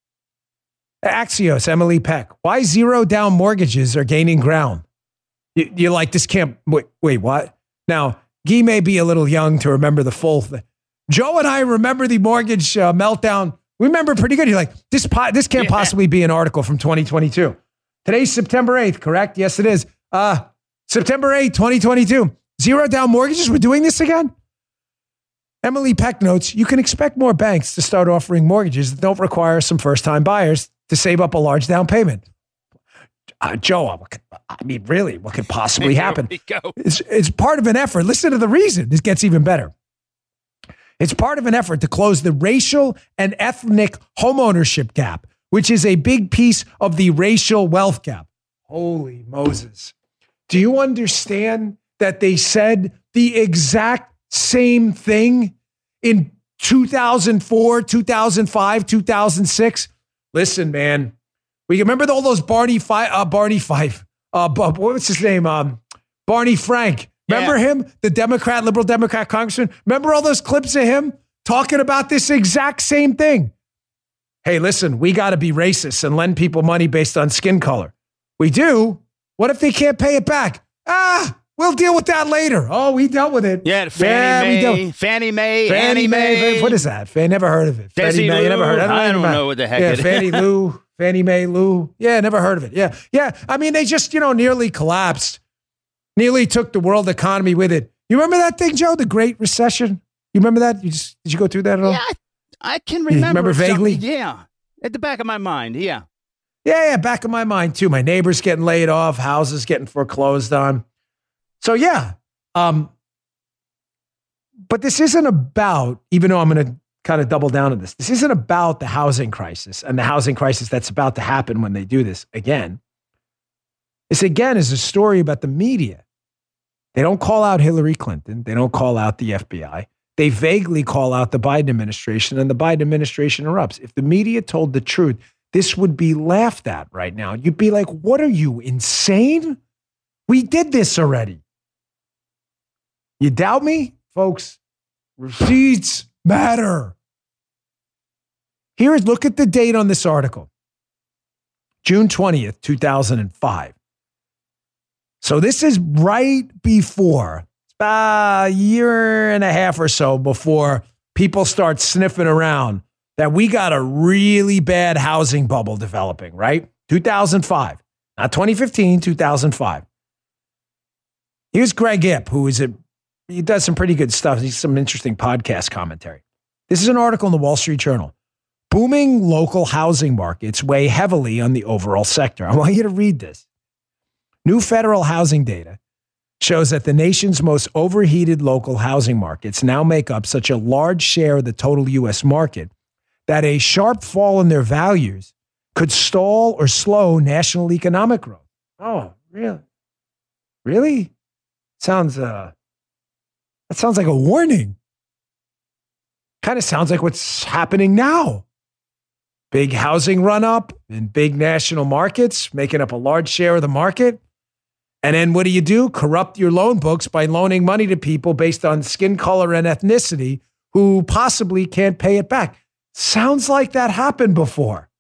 Axios, Emily Peck. Why zero down mortgages are gaining ground? You, you're like, this can't, wait, wait, what? Now, Guy may be a little young to remember the full thing. Joe and I remember the mortgage uh, meltdown. We remember pretty good. You're like, this po- this can't yeah. possibly be an article from twenty twenty-two. Today's September eighth, correct? Yes, it is. Uh, September eighth, twenty twenty-two. Zero down mortgages. We're doing this again? Emily Peck notes, you can expect more banks to start offering mortgages that don't require some first-time buyers to save up a large down payment. Uh, Joe, I mean, really, what could possibly happen? It's, it's part of an effort. Listen to the reason. This gets even better. It's part of an effort to close the racial and ethnic homeownership gap, which is a big piece of the racial wealth gap. Holy Moses. Do you understand that they said the exact same thing in two thousand four, two thousand five, two thousand six? Listen, man, we remember all those Barney Fife, uh, Barney Fife, uh, what's his name? Um, Barney Frank. Remember yeah. him, the Democrat, liberal Democrat congressman? Remember all those clips of him talking about this exact same thing? Hey, listen, we got to be racist and lend people money based on skin color. We do. What if they can't pay it back? Ah, we'll deal with that later. Oh, we dealt with it. Yeah, Fannie yeah, Mae, we dealt. Fannie Mae, Fannie Annie Mae. Mae. What is that? Fan, never heard of it. Desi Fannie Mae, Lou. never heard of it. I don't, I don't know what the heck yeah, it is. Fannie Lou, Fannie Mae Lou. Yeah, never heard of it. Yeah, yeah. I mean, they just, you know, nearly collapsed. Nearly took the world economy with it. You remember that thing, Joe? The Great Recession? You remember that? You just, did you go through that at all? Yeah, I can remember. You remember vaguely? Yeah, at the back of my mind, yeah. Yeah, yeah, back of my mind too. My neighbors getting laid off, houses getting foreclosed on. So yeah, um, but this isn't about, even though I'm going to kind of double down on this, this isn't about the housing crisis and the housing crisis that's about to happen when they do this again. This, again, is a story about the media. They don't call out Hillary Clinton. They don't call out the F B I. They vaguely call out the Biden administration, and the Biden administration erupts. If the media told the truth, this would be laughed at right now. You'd be like, what are you, insane? We did this already. You doubt me? Folks, receipts matter. Here, look at the date on this article. June twentieth, two thousand five. So this is right before, about a year and a half or so before people start sniffing around that we got a really bad housing bubble developing, right? two thousand five, not twenty fifteen, two thousand five. Here's Greg Ip, who is a, he does some pretty good stuff. He's some interesting podcast commentary. This is an article in the Wall Street Journal. Booming local housing markets weigh heavily on the overall sector. I want you to read this. New federal housing data shows that the nation's most overheated local housing markets now make up such a large share of the total U S market that a sharp fall in their values could stall or slow national economic growth. Oh, really? Really? Sounds, uh, that sounds like a warning. Kind of sounds like what's happening now. Big housing run up in big national markets, making up a large share of the market. And then what do you do? Corrupt your loan books by loaning money to people based on skin color and ethnicity who possibly can't pay it back. Sounds like that happened before.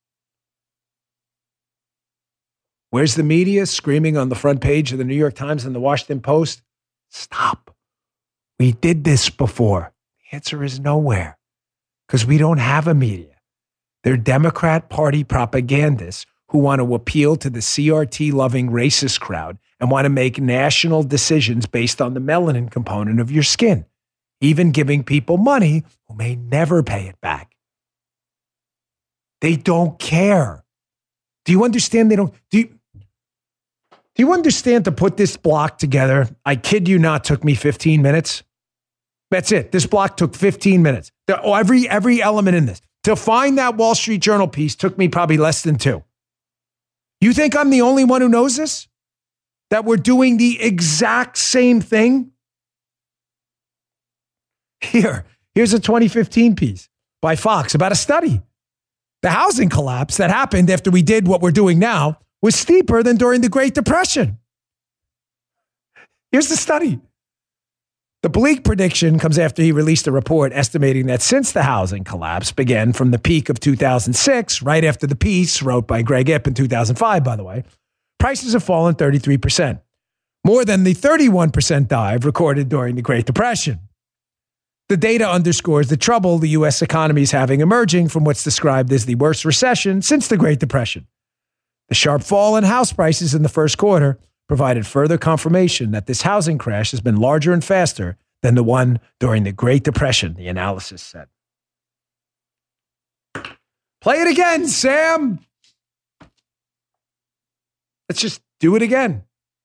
Where's the media screaming on the front page of the New York Times and the Washington Post? Stop. We did this before. The answer is nowhere because we don't have a media. They're Democrat Party propagandists who want to appeal to the C R T-loving racist crowd and want to make national decisions based on the melanin component of your skin, even giving people money who may never pay it back. They don't care. Do you understand? They don't. Do you, do you understand to put this block together? I kid you not, took me fifteen minutes. That's it. This block took fifteen minutes. The, oh, every, every element in this. To find that Wall Street Journal piece took me probably less than two. You think I'm the only one who knows this? That we're doing the exact same thing? Here, here's a twenty fifteen piece by Fox about a study. The housing collapse that happened after we did what we're doing now was steeper than during the Great Depression. Here's the study. The bleak prediction comes after he released a report estimating that since the housing collapse began from the peak of two thousand six, right after the piece wrote by Greg Ip in two thousand five, by the way, prices have fallen thirty-three percent, more than the thirty-one percent dive recorded during the Great Depression. The data underscores the trouble the U S economy is having emerging from what's described as the worst recession since the Great Depression. The sharp fall in house prices in the first quarter provided further confirmation that this housing crash has been larger and faster than the one during the Great Depression, the analysis said. Play it again, Sam. Let's just do it again.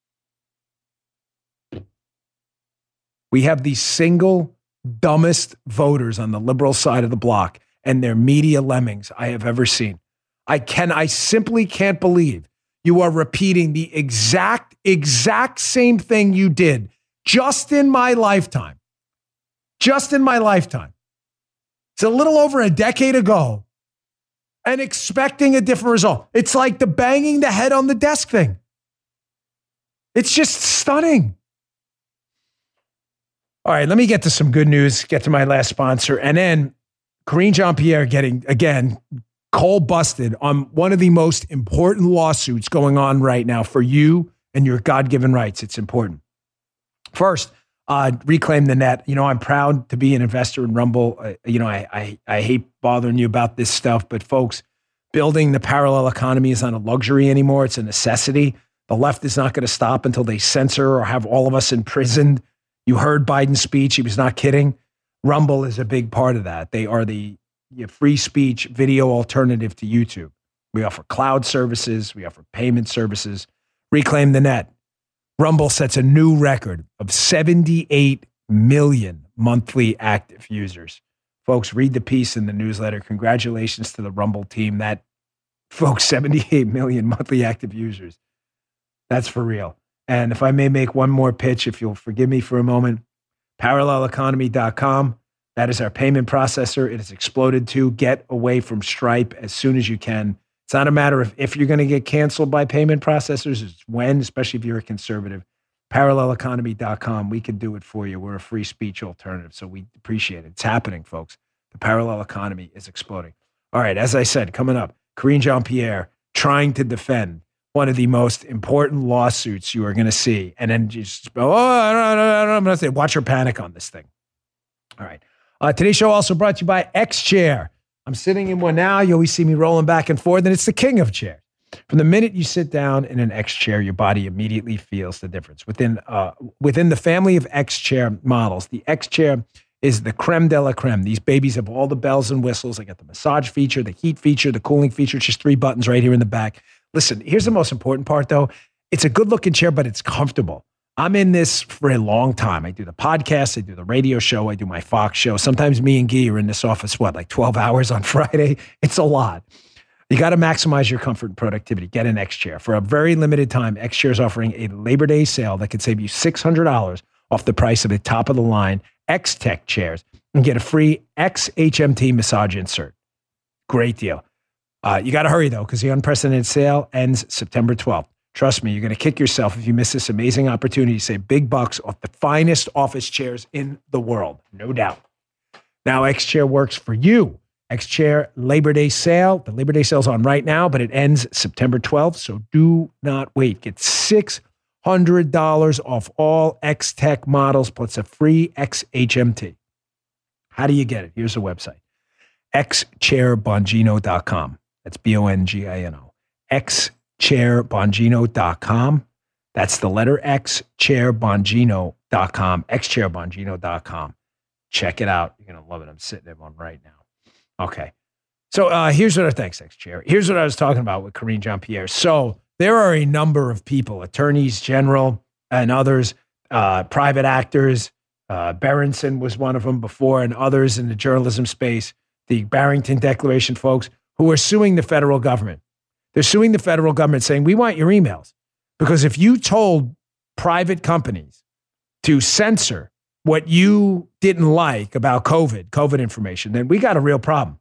We have the single dumbest voters on the liberal side of the block and their media lemmings I have ever seen. I can, I simply can't believe you are repeating the exact, exact same thing you did just in my lifetime. Just in my lifetime. It's a little over a decade ago and expecting a different result. It's like the banging the head on the desk thing. It's just stunning. All right, let me get to some good news, get to my last sponsor, and then Karine Jean-Pierre getting, again, cold busted on one of the most important lawsuits going on right now for you and your God-given rights. It's important. First, uh, Reclaim the Net. You know, I'm proud to be an investor in Rumble. Uh, you know, I, I I hate bothering you about this stuff, but folks, building the parallel economy is not a luxury anymore. It's a necessity. The left is not going to stop until they censor or have all of us imprisoned. You heard Biden's speech. He was not kidding. Rumble is a big part of that. They are the free speech video alternative to YouTube. We offer cloud services. We offer payment services. Reclaim the Net. Rumble sets a new record of seventy-eight million monthly active users. Folks, read the piece in the newsletter. Congratulations to the Rumble team. That, folks, seventy-eight million monthly active users. That's for real. And if I may make one more pitch, if you'll forgive me for a moment, parallel economy dot com. That is our payment processor. It has exploded too. Get away from Stripe as soon as you can. It's not a matter of if you're going to get canceled by payment processors. It's when, especially if you're a conservative. parallel economy dot com. We can do it for you. We're a free speech alternative, so we appreciate it. It's happening, folks. The parallel economy is exploding. All right, as I said, coming up, Karine Jean-Pierre trying to defend one of the most important lawsuits you are going to see. And then just, oh, I don't, I don't, I don't, I'm going to say, watch her panic on this thing. All right. Uh, today's show also brought to you by X-Chair. I'm sitting in one now. You always see me rolling back and forth, and it's the king of chairs. From the minute you sit down in an X-Chair, your body immediately feels the difference. Within uh, within the family of X-Chair models, the X-Chair is the creme de la creme. These babies have all the bells and whistles. They got the massage feature, the heat feature, the cooling feature. It's just three buttons right here in the back. Listen, here's the most important part, though. It's a good-looking chair, but it's comfortable. I'm in this for a long time. I do the podcast, I do the radio show, I do my Fox show. Sometimes me and Guy are in this office, what, like twelve hours on Friday? It's a lot. You got to maximize your comfort and productivity. Get an X-Chair. For a very limited time, X-Chair is offering a Labor Day sale that could save you six hundred dollars off the price of the top-of-the-line X-Tech chairs and get a free X H M T massage insert. Great deal. Uh, you got to hurry, though, because the unprecedented sale ends September twelfth. Trust me, you're going to kick yourself if you miss this amazing opportunity to save big bucks off the finest office chairs in the world. No doubt. Now, X-Chair works for you. X-Chair Labor Day sale. The Labor Day sale's on right now, but it ends September twelfth, so do not wait. Get six hundred dollars off all X-Tech models plus a free X H M T. How do you get it? Here's the website. x chair bongino dot com. That's B O N G I N O. X chair bongino dot com. That's the letter X, chair bongino dot com. x chair bongino dot com. Check it out. You're going to love it. I'm sitting in one right now. Okay. So uh, here's what I thanks, X-Chair. Here's what I was talking about with Karine Jean-Pierre. So there are a number of people, attorneys general and others, uh, private actors. Uh, Berenson was one of them before, and others in the journalism space, the Barrington Declaration folks, who are suing the federal government. They're suing the federal government saying, we want your emails. Because if you told private companies to censor what you didn't like about COVID, COVID information, then we got a real problem.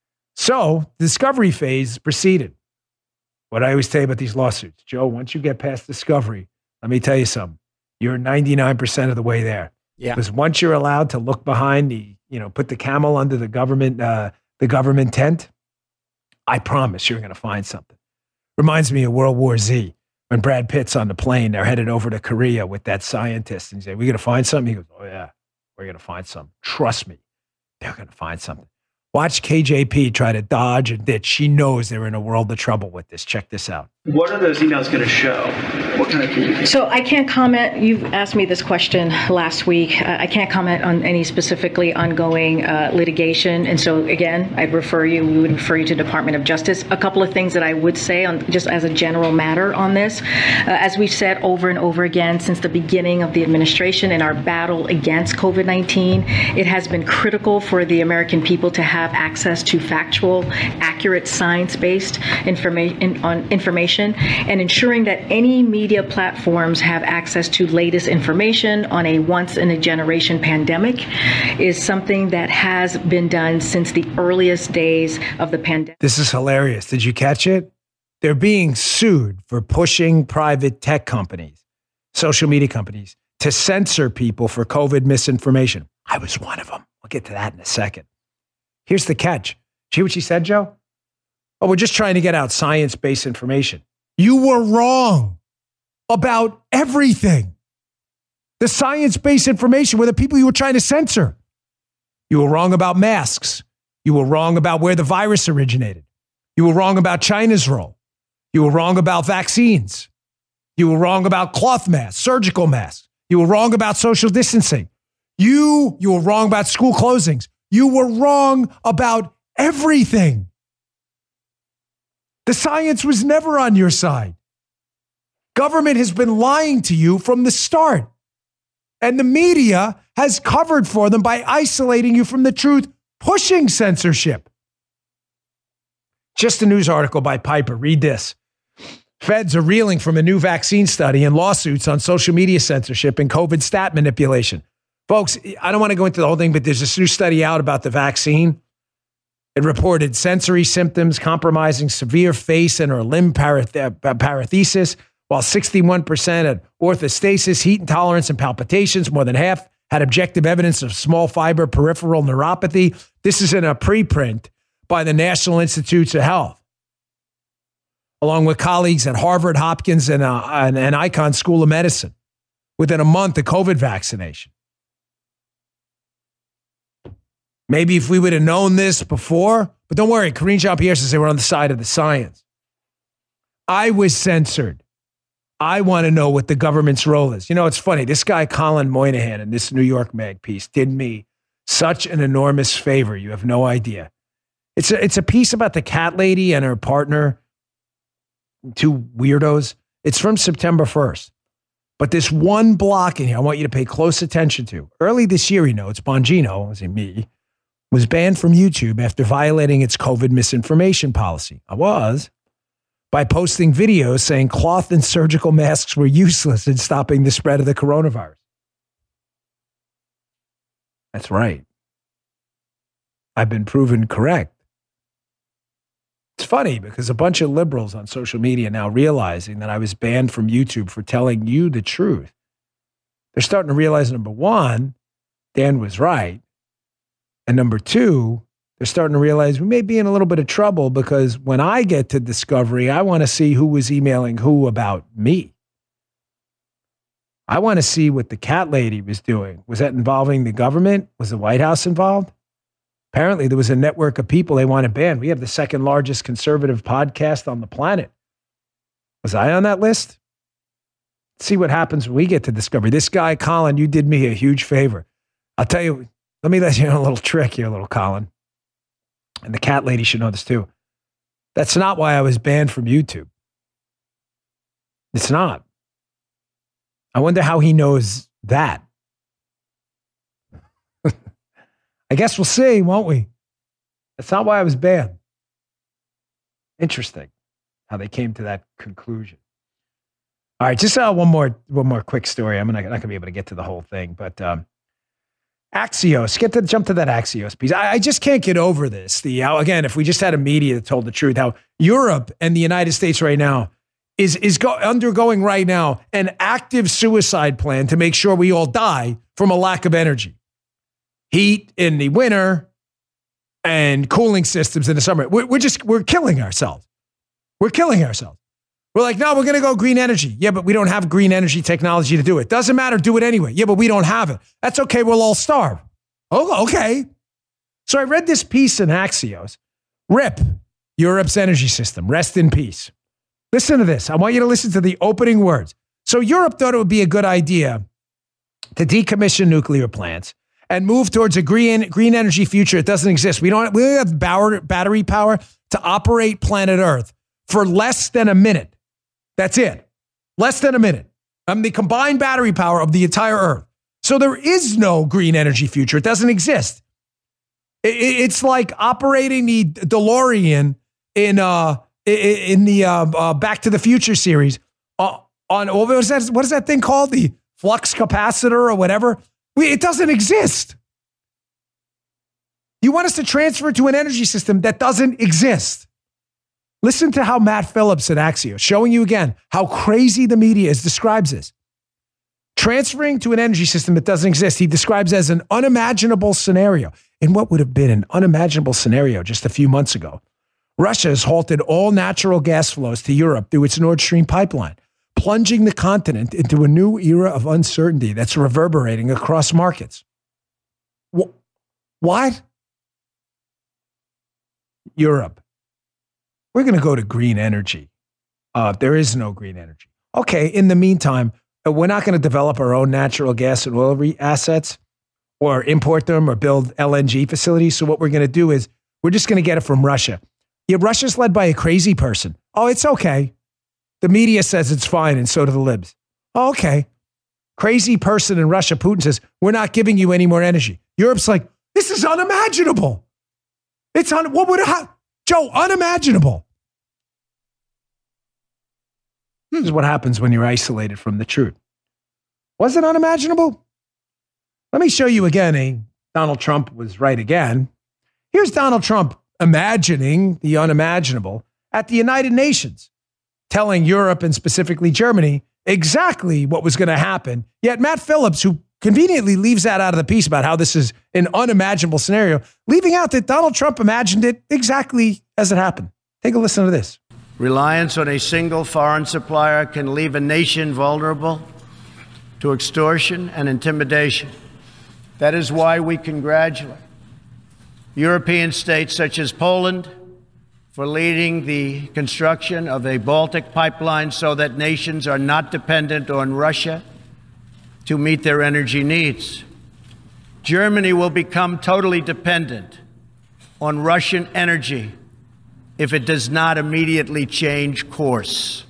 So the discovery phase proceeded. What I always tell you about these lawsuits, Joe, once you get past discovery, let me tell you something. You're ninety-nine percent of the way there. Yeah. Because once you're allowed to look behind the, you know, put the camel under the government, uh, the government tent, I promise you're going to find something. Reminds me of World War Z. When Brad Pitt's on the plane, they're headed over to Korea with that scientist. And he's like, we're going to find something? He goes, oh, yeah, we're going to find something. Trust me, they're going to find something. Watch K J P try to dodge and ditch. She knows they're in a world of trouble with this. Check this out. What are those emails going to show? What kind of communication? So I can't comment. You've asked me this question last week. Uh, I can't comment on any specifically ongoing uh, litigation. And so, again, I'd refer you, we would refer you to Department of Justice. A couple of things that I would say on just as a general matter on this. Uh, as we've said over and over again since the beginning of the administration in our battle against COVID nineteen, it has been critical for the American people to have access to factual, accurate, science-based informa- on information and ensuring that any media platforms have access to latest information on a once-in-a-generation pandemic is something that has been done since the earliest days of the pandemic. This is hilarious. Did you catch it? They're being sued for pushing private tech companies, social media companies, to censor people for COVID misinformation. I was one of them. We'll get to that in a second. Here's the catch. See what she said, Joe? Oh, we're just trying to get out science-based information. You were wrong about everything. The science-based information were the people you were trying to censor. You were wrong about masks. You were wrong about where the virus originated. You were wrong about China's role. You were wrong about vaccines. You were wrong about cloth masks, surgical masks. You were wrong about social distancing. You, you were wrong about school closings. You were wrong about everything. The science was never on your side. Government has been lying to you from the start. And the media has covered for them by isolating you from the truth, pushing censorship. Just a news article by Piper. Read this. Feds are reeling from a new vaccine study and lawsuits on social media censorship and COVID stat manipulation. Folks, I don't want to go into the whole thing, but there's this new study out about the vaccine. It reported sensory symptoms compromising severe face and or limb parath- parathesis, while sixty-one percent had orthostasis, heat intolerance, and palpitations. More than half had objective evidence of small fiber peripheral neuropathy. This is in a preprint by the National Institutes of Health, along with colleagues at Harvard, Hopkins, and, uh, and, and Icahn School of Medicine, within a month of COVID vaccination. Maybe if we would have known this before, but don't worry, Karine Jean-Pierre says they were on the side of the science. I was censored. I want to know what the government's role is. You know, it's funny. This guy, Colin Moynihan, in this New York Mag piece, did me such an enormous favor. You have no idea. It's a, it's a piece about the cat lady and her partner, two weirdos. It's from September first. But this one block in here, I want you to pay close attention to. Early this year, he notes, Bongino, as in me, was banned from YouTube after violating its COVID misinformation policy. I was. By posting videos saying cloth and surgical masks were useless in stopping the spread of the coronavirus. That's right. I've been proven correct. It's funny because a bunch of liberals on social media now realizing that I was banned from YouTube for telling you the truth. They're starting to realize, number one, Dan was right. And number two, they're starting to realize we may be in a little bit of trouble because when I get to Discovery, I want to see who was emailing who about me. I want to see what the cat lady was doing. Was that involving the government? Was the White House involved? Apparently, there was a network of people they want to ban. We have the second largest conservative podcast on the planet. Was I on that list? Let's see what happens when we get to Discovery. This guy, Colin, you did me a huge favor. I'll tell you, let me let you know a little trick here, little Colin. And the cat lady should know this too. That's not why I was banned from YouTube. It's not. I wonder how he knows that. I guess we'll see, won't we? That's not why I was banned. Interesting how they came to that conclusion. All right, just uh, one more one more quick story. I'm not, not going to be able to get to the whole thing, but um, Axios, get to jump to that Axios piece. I, I just can't get over this. The how, again, if we just had a media that told the truth, how Europe and the United States right now is is go, undergoing right now an active suicide plan to make sure we all die from a lack of energy, heat in the winter, and cooling systems in the summer. We're, we're just we're killing ourselves. We're killing ourselves. We're like, no, we're going to go green energy. Yeah, but we don't have green energy technology to do it. Doesn't matter. Do it anyway. Yeah, but we don't have it. That's okay. We'll all starve. Oh, okay. So I read this piece in Axios. R I P, Europe's energy system. Rest in peace. Listen to this. I want you to listen to the opening words. So Europe thought it would be a good idea to decommission nuclear plants and move towards a green, green energy future. It doesn't exist. We don't, we don't have battery power to operate planet Earth for less than a minute. That's it. Less than a minute. I'm the combined battery power of the entire Earth. So there is no green energy future. It doesn't exist. It's like operating the DeLorean in uh in the uh, uh, Back to the Future series uh, on what is that? What is that thing called? The flux capacitor or whatever. We, it doesn't exist. You want us to transfer to an energy system that doesn't exist. Listen to how Matt Phillips at Axios, showing you again how crazy the media is, describes this. Transferring to an energy system that doesn't exist, he describes as an unimaginable scenario. In what would have been an unimaginable scenario just a few months ago, Russia has halted all natural gas flows to Europe through its Nord Stream pipeline, plunging the continent into a new era of uncertainty that's reverberating across markets. What? Europe. We're going to go to green energy. Uh, there is no green energy. Okay, in the meantime, we're not going to develop our own natural gas and oil re- assets or import them or build L N G facilities. So what we're going to do is we're just going to get it from Russia. Yeah, Russia's led by a crazy person. Oh, it's okay. The media says it's fine, and so do the libs. Oh, okay. Crazy person in Russia, Putin says, we're not giving you any more energy. Europe's like, this is unimaginable. It's un- what would ha- Joe, unimaginable. This is what happens when you're isolated from the truth. Was it unimaginable? Let me show you again. A Donald Trump was right again. Here's Donald Trump imagining the unimaginable at the United Nations, telling Europe and specifically Germany exactly what was going to happen. Yet Matt Phillips, who conveniently leaves that out of the piece about how this is an unimaginable scenario, leaving out that Donald Trump imagined it exactly as it happened. Take a listen to this. Reliance on a single foreign supplier can leave a nation vulnerable to extortion and intimidation. That is why we congratulate European states such as Poland for leading the construction of a Baltic pipeline so that nations are not dependent on Russia to meet their energy needs. Germany will become totally dependent on Russian energy if it does not immediately change course.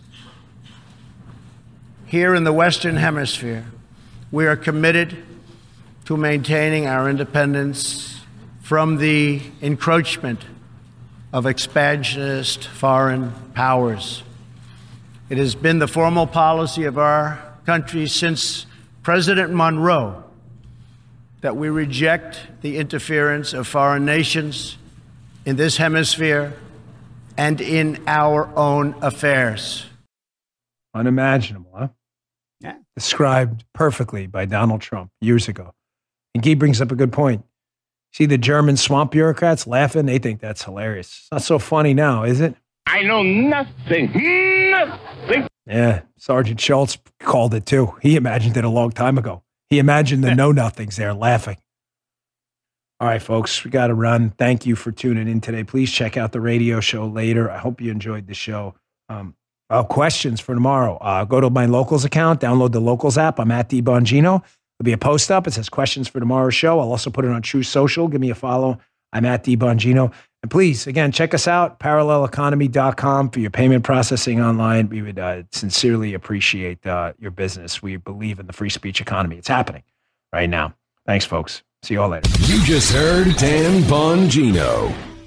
Here in the Western Hemisphere, we are committed to maintaining our independence from the encroachment of expansionist foreign powers. It has been the formal policy of our country since President Monroe that we reject the interference of foreign nations in this hemisphere and in our own affairs. Unimaginable, huh? Yeah. Described perfectly by Donald Trump years ago. And Guy brings up a good point. See the German swamp bureaucrats laughing? They think that's hilarious. It's not so funny now, is it? I know nothing. Nothing. Yeah, Sergeant Schultz called it too. He imagined it a long time ago. He imagined the know-nothings there laughing. All right, folks, we got to run. Thank you for tuning in today. Please check out the radio show later. I hope you enjoyed the show. Um, oh, questions for tomorrow. Uh, go to my Locals account, download the Locals app. I'm at D Bongino. There'll be a post up. It says questions for tomorrow's show. I'll also put it on True Social. Give me a follow. I'm at D Bongino. And please, again, check us out, parallel economy dot com for your payment processing online. We would uh, sincerely appreciate uh, your business. We believe in the free speech economy. It's happening right now. Thanks, folks. See you all later. You just heard Dan Bongino.